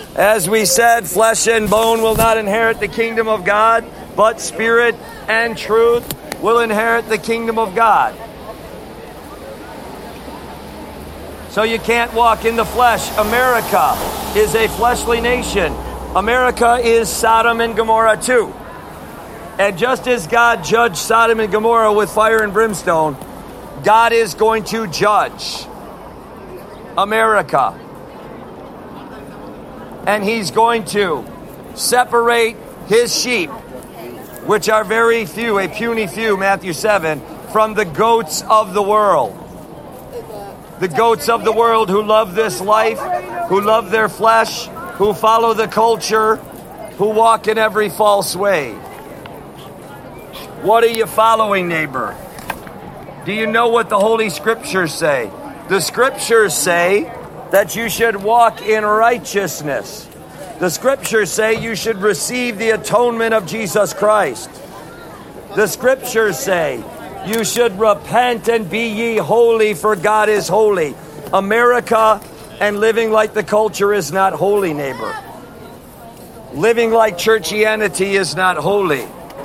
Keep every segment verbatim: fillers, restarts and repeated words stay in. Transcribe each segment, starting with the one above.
As we said, flesh and bone will not inherit the kingdom of God, but spirit and truth will inherit the kingdom of God. So you can't walk in the flesh. America is a fleshly nation. America is Sodom and Gomorrah too. And just as God judged Sodom and Gomorrah with fire and brimstone, God is going to judge America. And he's going to separate his sheep, which are very few, a puny few, Matthew seven, from the goats of the world. The goats of the world who love this life, who love their flesh, who follow the culture, who walk in every false way. What are you following, neighbor? Do you know what the Holy Scriptures say? The Scriptures say that you should walk in righteousness. The Scriptures say you should receive the atonement of Jesus Christ. The Scriptures say you should repent and be ye holy, for God is holy. America and living like the culture is not holy, neighbor. Living like churchianity is not holy.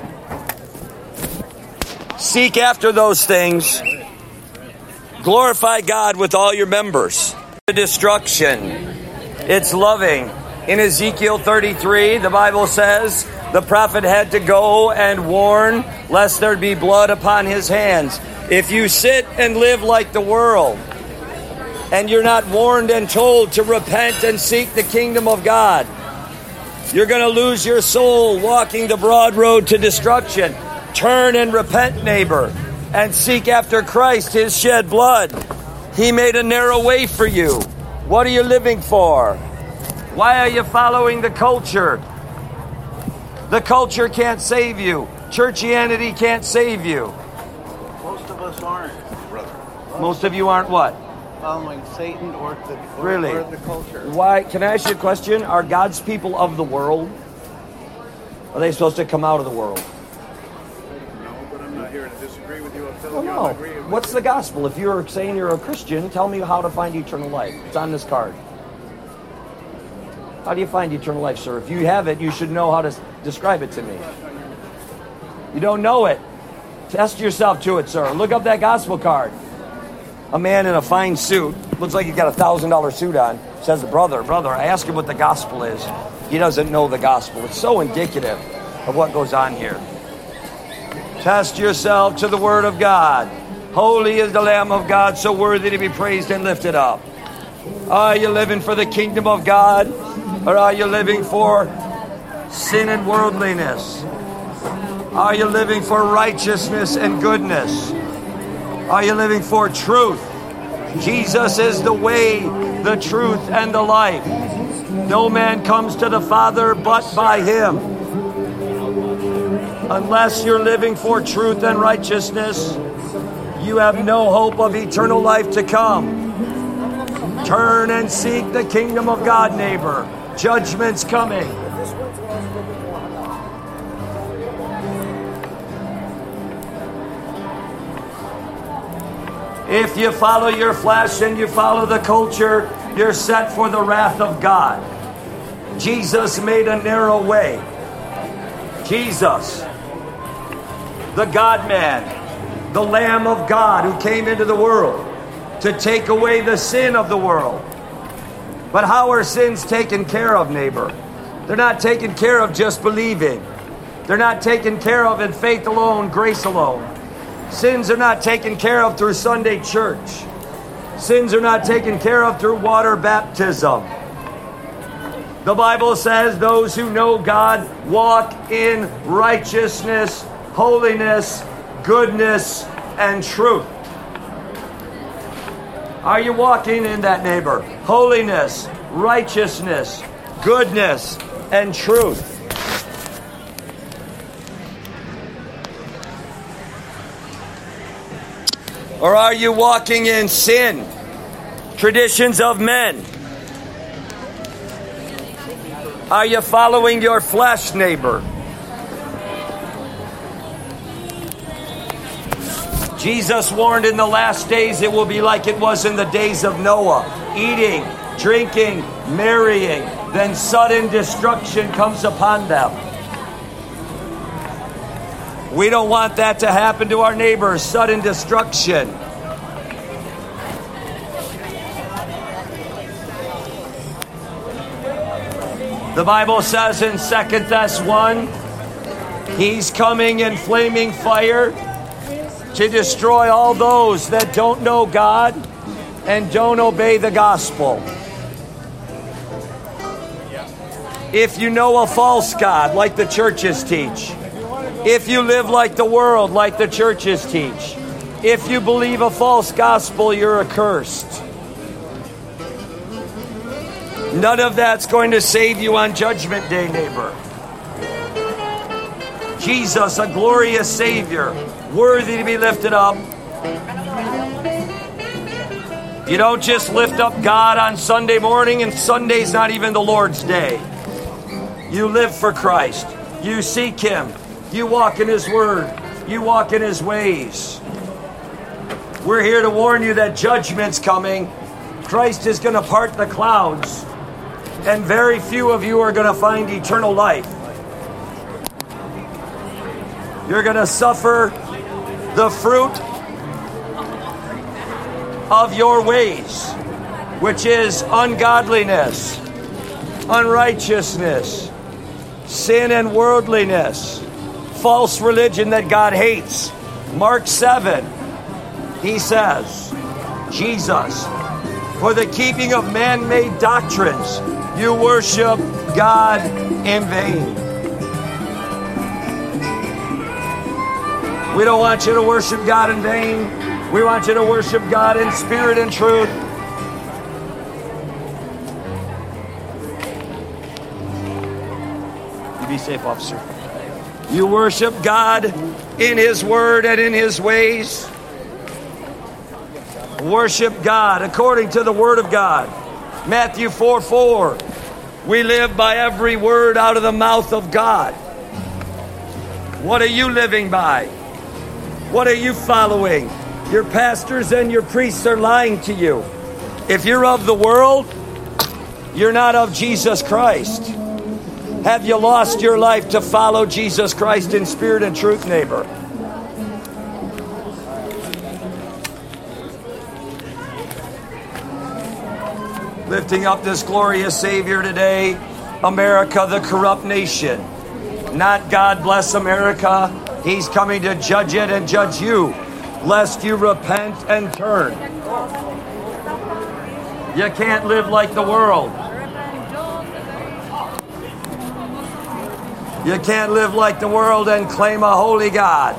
Seek after those things. Glorify God with all your members. The destruction, it's loving. In Ezekiel thirty-three, the Bible says the prophet had to go and warn lest there be blood upon his hands. If you sit and live like the world and you're not warned and told to repent and seek the kingdom of God, you're going to lose your soul walking the broad road to destruction. Turn and repent, neighbor, and seek after Christ, his shed blood. He made a narrow way for you. What are you living for? Why are you following the culture? The culture can't save you. Churchianity can't save you. Most of us aren't, brother. Most, Most of you aren't what? Following Satan or the, or, really? or the culture. Why? Can I ask you a question? Are God's people of the world? Are they supposed to come out of the world? No, but I'm not here to disagree with you. I'm telling Well, you no. I agree with What's the gospel? If you're saying you're a Christian, tell me how to find eternal life. It's on this card. How do you find eternal life, sir? If you have it, you should know how to describe it to me. You don't know it. Test yourself to it, sir. Look up that gospel card. A man in a fine suit, looks like he's got a thousand dollar suit on, says, brother, brother, I ask him what the gospel is. He doesn't know the gospel. It's so indicative of what goes on here. Test yourself to the word of God. Holy is the Lamb of God, so worthy to be praised and lifted up. Are you living for the kingdom of God? Or are you living for sin and worldliness? Are you living for righteousness and goodness? Are you living for truth? Jesus is the way, the truth, and the life. No man comes to the Father but by him. Unless you're living for truth and righteousness, you have no hope of eternal life to come. Turn and seek the kingdom of God, neighbor. Judgment's coming. If you follow your flesh and you follow the culture, you're set for the wrath of God. Jesus made a narrow way. Jesus, the God-man, the Lamb of God who came into the world to take away the sin of the world. But how are sins taken care of, neighbor? They're not taken care of just believing. They're not taken care of in faith alone, grace alone. Sins are not taken care of through Sunday church. Sins are not taken care of through water baptism. The Bible says those who know God walk in righteousness, holiness, goodness, and truth. Are you walking in that, neighbor? Holiness, righteousness, goodness, and truth. Or are you walking in sin, traditions of men? Are you following your flesh, neighbor? Jesus warned in the last days it will be like it was in the days of Noah, eating, drinking, marrying, then sudden destruction comes upon them. We don't want that to happen to our neighbors, sudden destruction. The Bible says in Second Thessalonians one, he's coming in flaming fire to destroy all those that don't know God and don't obey the gospel. If you know a false God like the churches teach, if you live like the world like the churches teach, if you believe a false gospel, you're accursed. None of that's going to save you on Judgment Day, neighbor. Jesus, a glorious Savior, worthy to be lifted up. You don't just lift up God on Sunday morning, and Sunday's not even the Lord's day. You live for Christ. You seek Him. You walk in His Word. You walk in His ways. We're here to warn you that judgment's coming. Christ is going to part the clouds. And very few of you are going to find eternal life. You're going to suffer the fruit of your ways, which is ungodliness, unrighteousness, sin and worldliness, false religion that God hates. Mark seven, he says, Jesus, for the keeping of man-made doctrines, you worship God in vain. We don't want you to worship God in vain. We want you to worship God in spirit and truth. You be safe, officer. You worship God in His Word and in His ways. Worship God according to the Word of God. Matthew four four. We live by every word out of the mouth of God. What are you living by? What are you following? Your pastors and your priests are lying to you. If you're of the world, you're not of Jesus Christ. Have you lost your life to follow Jesus Christ in spirit and truth, neighbor? Lifting up this glorious Savior today, America, the corrupt nation. Not God bless America. He's coming to judge it and judge you, lest you repent and turn. You can't live like the world. You can't live like the world and claim a holy God.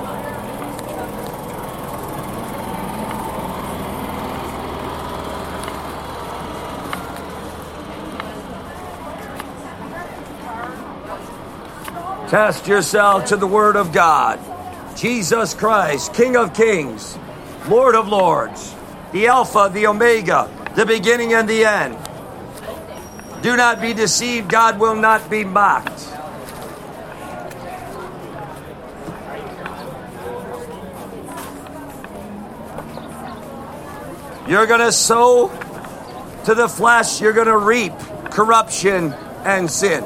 Test yourself to the Word of God. Jesus Christ, King of Kings, Lord of Lords, the Alpha, the Omega, the beginning and the end. Do not be deceived. God will not be mocked. You're going to sow to the flesh. You're going to reap corruption and sin.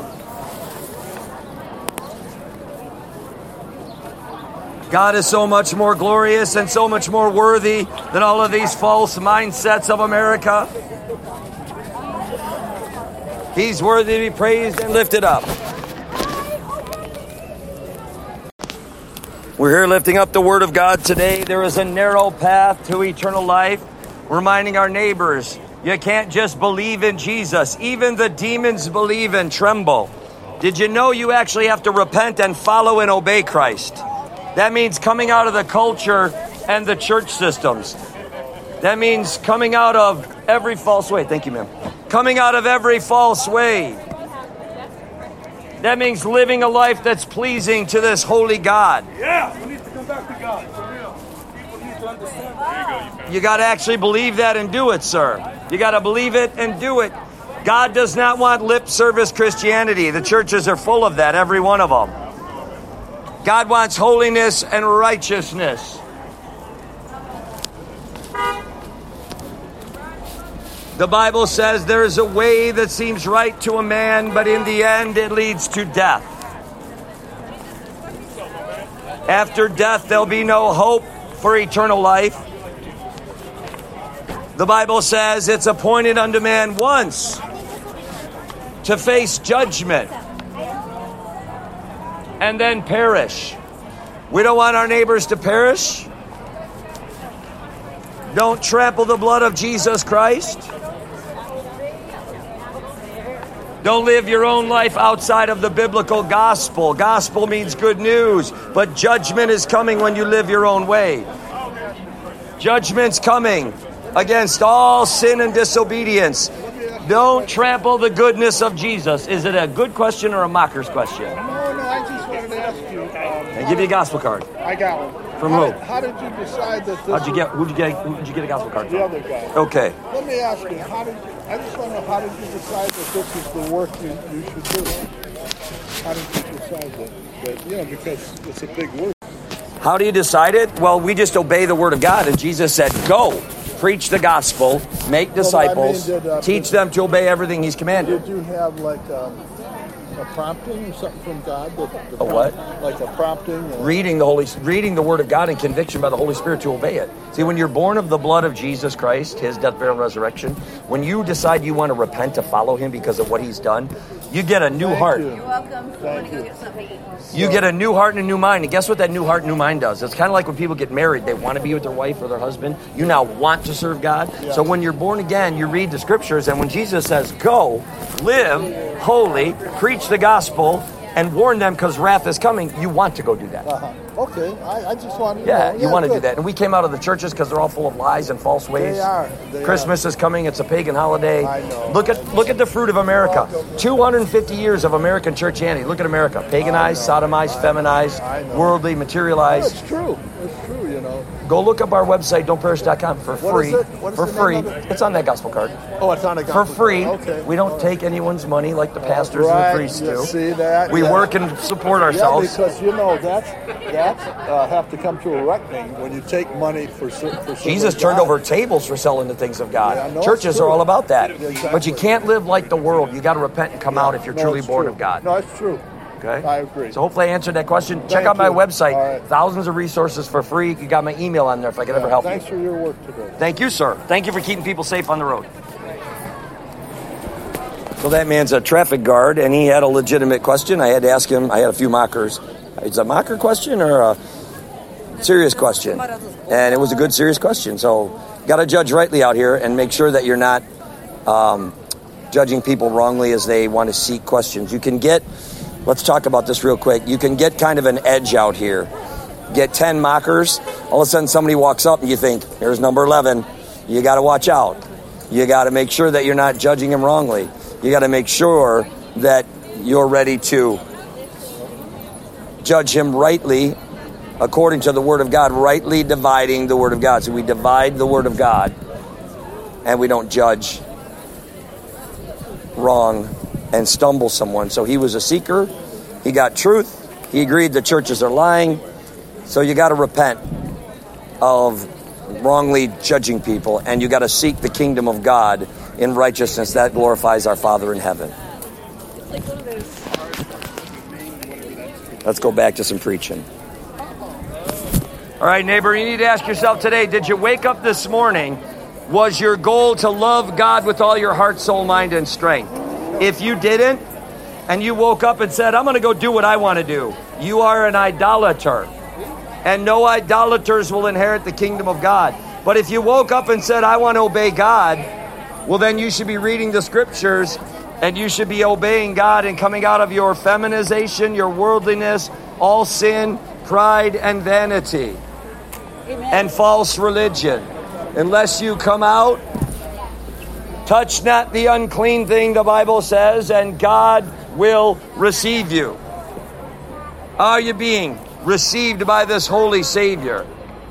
God is so much more glorious and so much more worthy than all of these false mindsets of America. He's worthy to be praised and lifted up. We're here lifting up the Word of God today. There is a narrow path to eternal life. Reminding our neighbors, you can't just believe in Jesus. Even the demons believe and tremble. Did you know you actually have to repent and follow and obey Christ? That means coming out of the culture and the church systems. That means coming out of every false way. Thank you, ma'am. Coming out of every false way. That means living a life that's pleasing to this holy God. Yeah, we need to come back to God, for real. People need to understand that. You got to actually believe that and do it, sir. You got to believe it and do it. God does not want lip service Christianity. The churches are full of that, every one of them. God wants holiness and righteousness. The Bible says there is a way that seems right to a man, but in the end it leads to death. After death, there'll be no hope for eternal life. The Bible says it's appointed unto man once to face judgment and then perish. We don't want our neighbors to perish. Don't trample the blood of Jesus Christ. Don't live your own life outside of the biblical gospel. Gospel means good news, but judgment is coming when you live your own way. Judgment's coming against all sin and disobedience. Don't trample the goodness of Jesus. Is it a good question or a mocker's question? No, no, I just wanted to ask you. Um, I give you a gospel card. I got one. From how who? Did, how did you decide that this How'd you get? Who'd you get? Who'd you get a gospel card from? The other guy. Okay. Let me ask you. How did you, I just want to know how did you decide that this is the work you, you should do? How did you decide that? That you know, because it's a big work. How do you decide it? Well, we just obey the word of God, and Jesus said, "Go, preach the gospel, make disciples, well, I mean, did, uh, teach did, them to obey everything He's commanded." Did you have like um, a prompting or something from God? That, the A what? Like a prompting. Or... Reading the Holy, reading the Word of God and conviction by the Holy Spirit to obey it. See, when you're born of the blood of Jesus Christ, His death, burial, and resurrection, when you decide you want to repent to follow Him because of what He's done, you get a new Thank heart. You. You're welcome. Thank you. You get a new heart and a new mind. And guess what that new heart and new mind does? It's kind of like when people get married. They want to be with their wife or their husband. You now want to serve God. Yeah. So when you're born again, you read the scriptures. And when Jesus says, go, live holy, preach the gospel, and warn them because wrath is coming, you want to go do that. Uh-huh. Okay, I, I just wanted to Yeah, know. you want to good. do that. And we came out of the churches because they're all full of lies and false ways. They are. They Christmas are. is coming. It's a pagan holiday. I know. Look at look at the fruit of America. two hundred fifty years of American churchianity. Look at America. Paganized, sodomized, feminized, I know. worldly, materialized. It's true. It's true, you know. Go look up our website, don't perish dot com, for What free. is it? What is For the free. name of it? It's on that gospel card. Oh, it's on a For gospel free. card. Okay. We don't take anyone's money like the pastors Right, and the priests you do. see that? We Yeah. work and support Yeah, ourselves. because you know that's that's uh, have to come to a reckoning when you take money for cer- for serving Jesus turned God. over tables for selling the things of God. Yeah, I know Churches it's are true. all about that. Yeah, exactly. But you can't live like the world. You got to repent and come out if you're No, truly it's born true. of God. No, it's true. Okay? I agree. So hopefully I answered that question. Check Thank out my you. website. All right. Thousands of resources for free. You got my email on there if I could ever help Thanks you. for your work today. Thank you, sir. Thank you for keeping people safe on the road. So that man's a traffic guard, and he had a legitimate question. I had to ask him. I had a few mockers. It's a mocker question or a serious question? And it was a good, serious question. So got to judge rightly out here and make sure that you're not um, judging people wrongly as they want to seek questions. You can get, let's talk about this real quick. You can get kind of an edge out here. Get ten mockers. All of a sudden somebody walks up and you think, here's number eleven. You got to watch out. You got to make sure that you're not judging him wrongly. You got to make sure that you're ready to judge him rightly according to the Word of God, rightly dividing the Word of God. So we divide the Word of God and we don't judge wrong and stumble someone. So he was a seeker. He got truth. He agreed the churches are lying. So you got to repent of wrongly judging people, and you got to seek the kingdom of God in righteousness. That glorifies our Father in heaven. Let's go back to some preaching. All right, neighbor, you need to ask yourself today, did you wake up this morning? Was your goal to love God with all your heart, soul, mind, and strength? If you didn't, and you woke up and said, I'm going to go do what I want to do, you are an idolater. And no idolaters will inherit the kingdom of God. But if you woke up and said, I want to obey God, well, then you should be reading the scriptures and you should be obeying God and coming out of your feminization, your worldliness, all sin, pride, and vanity. Amen. And false religion. Unless you come out, touch not the unclean thing, the Bible says, and God will receive you. Are you being received by this holy Savior?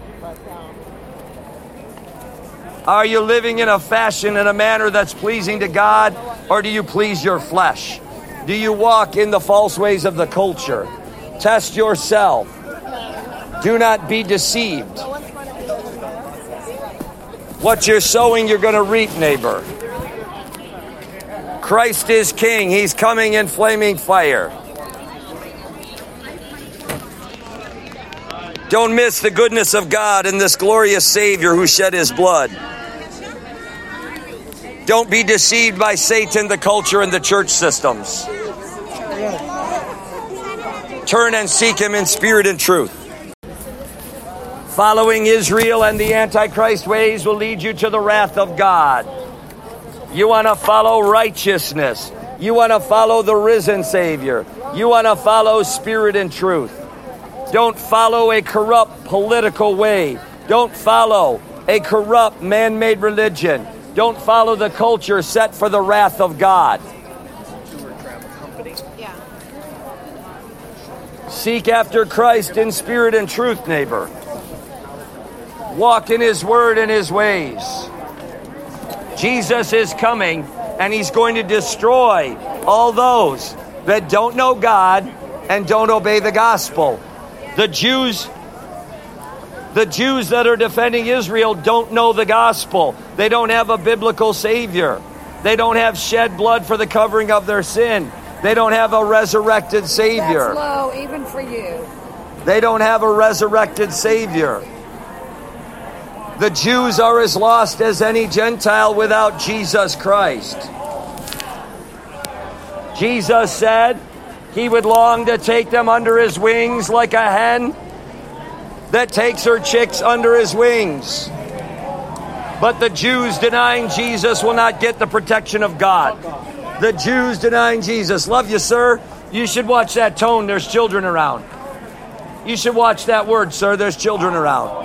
Are you living in a fashion, in a manner that's pleasing to God, or do you please your flesh? Do you walk in the false ways of the culture? Test yourself. Do not be deceived. What you're sowing, you're going to reap, neighbor. Christ is King. He's coming in flaming fire. Don't miss the goodness of God in this glorious Savior who shed his blood. Don't be deceived by Satan, the culture, and the church systems. Turn and seek him in spirit and truth. Following Israel and the Antichrist ways will lead you to the wrath of God. You want to follow righteousness. You want to follow the risen Savior. You want to follow spirit and truth. Don't follow a corrupt political way. Don't follow a corrupt man-made religion. Don't follow the culture set for the wrath of God. Seek after Christ in spirit and truth, neighbor. Walk in his word and his ways. Jesus is coming, and he's going to destroy all those that don't know God and don't obey the gospel. The Jews, the Jews that are defending Israel don't know the gospel. They don't have a biblical Savior. They don't have shed blood for the covering of their sin. They don't have a resurrected Savior. That's low, even for you. They don't have a resurrected Savior. The Jews are as lost as any Gentile without Jesus Christ. Jesus said he would long to take them under his wings like a hen that takes her chicks under his wings. But the Jews denying Jesus will not get the protection of God. The Jews denying Jesus. Love you, sir. You should watch that tone. There's children around. You should watch that word, sir. There's children around.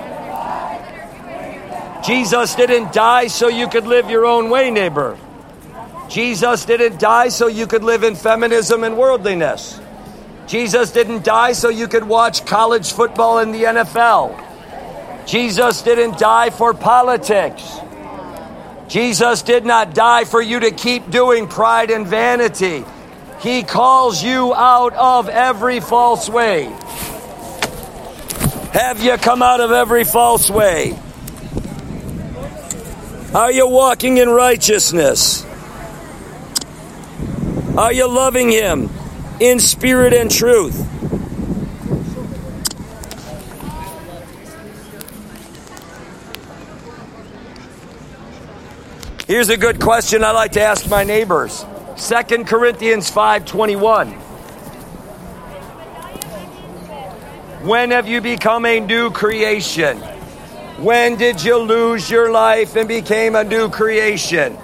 Jesus didn't die so you could live your own way, neighbor. Jesus didn't die so you could live in feminism and worldliness. Jesus didn't die so you could watch college football in the N F L. Jesus didn't die for politics. Jesus did not die for you to keep doing pride and vanity. He calls you out of every false way. Have you come out of every false way? Are you walking in righteousness? Are you loving him in spirit and truth? Here's a good question I like to ask my neighbors. Second Corinthians five twenty-one. When have you become a new creation? When did you lose your life and became a new creation?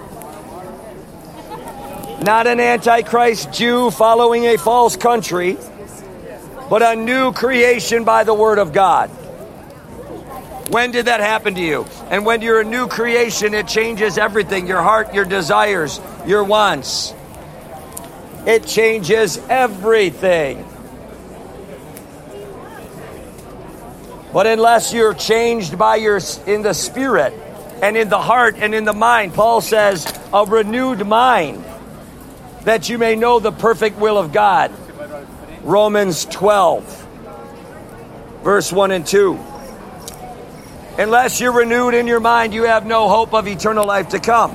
Not an Antichrist Jew following a false country, but a new creation by the word of God. When did that happen to you? And when you're a new creation, it changes everything. Your heart, your desires, your wants. It changes everything. But unless you're changed by your in the spirit and in the heart and in the mind, Paul says, a renewed mind, that you may know the perfect will of God. Romans twelve, verse one and two. Unless you're renewed in your mind, you have no hope of eternal life to come.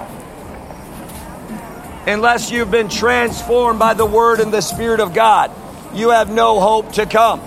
Unless you've been transformed by the word and the Spirit of God, you have no hope to come.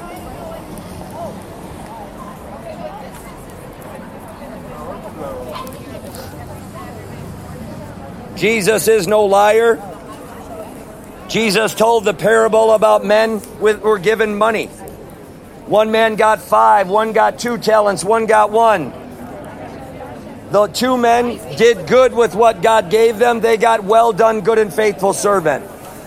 Jesus is no liar. Jesus told the parable about men with were given money. One man got five, one got two talents, one got one. The two men did good with what God gave them. They got well done, good and faithful servant.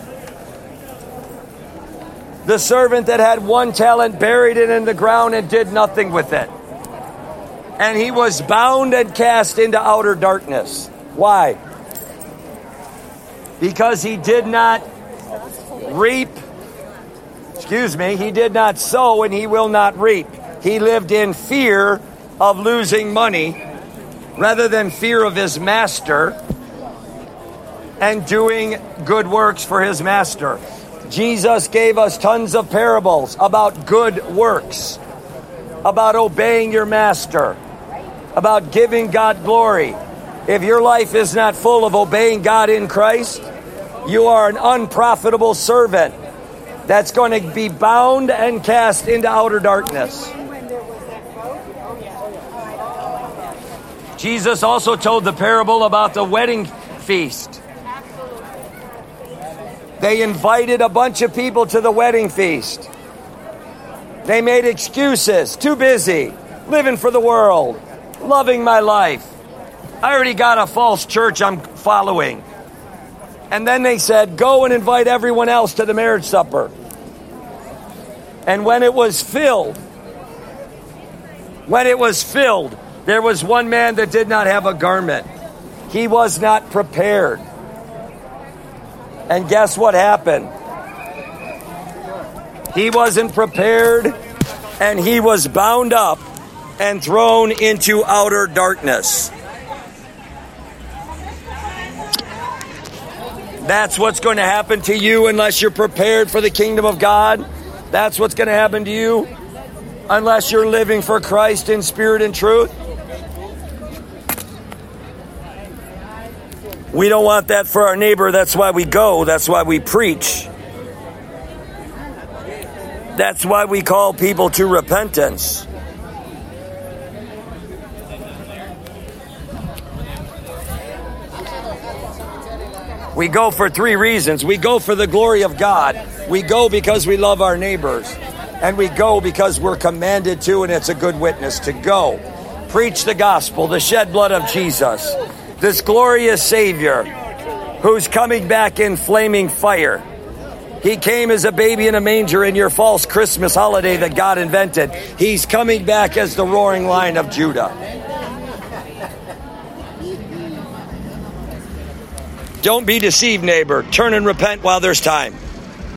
The servant that had one talent buried it in the ground and did nothing with it. And he was bound and cast into outer darkness. Why? Because he did not reap. Excuse me, he did not sow and he will not reap. He lived in fear of losing money rather than fear of his master and doing good works for his master. Jesus gave us tons of parables about good works, about obeying your master, about giving God glory. If your life is not full of obeying God in Christ, You are an unprofitable servant that's going to be bound and cast into outer darkness. Jesus also told the parable about the wedding feast. They invited a bunch of people to the wedding feast. They made excuses. Too busy. Living for the world. Loving my life. I already got a false church I'm following. And then they said, go and invite everyone else to the marriage supper. And when it was filled, when it was filled, there was one man that did not have a garment. He was not prepared. And guess what happened? He wasn't prepared, and he was bound up and thrown into outer darkness. That's what's going to happen to you unless you're prepared for the kingdom of God. That's what's going to happen to you unless you're living for Christ in spirit and truth. We don't want that for our neighbor. That's why we go. That's why we preach. That's why we call people to repentance. We go for three reasons. We go for the glory of God. We go because we love our neighbors. And we go because we're commanded to, and it's a good witness to go. Preach the gospel, the shed blood of Jesus. This glorious Savior who's coming back in flaming fire. He came as a baby in a manger in your false Christmas holiday that God invented. He's coming back as the roaring lion of Judah. Don't be deceived, neighbor. Turn and repent while there's time.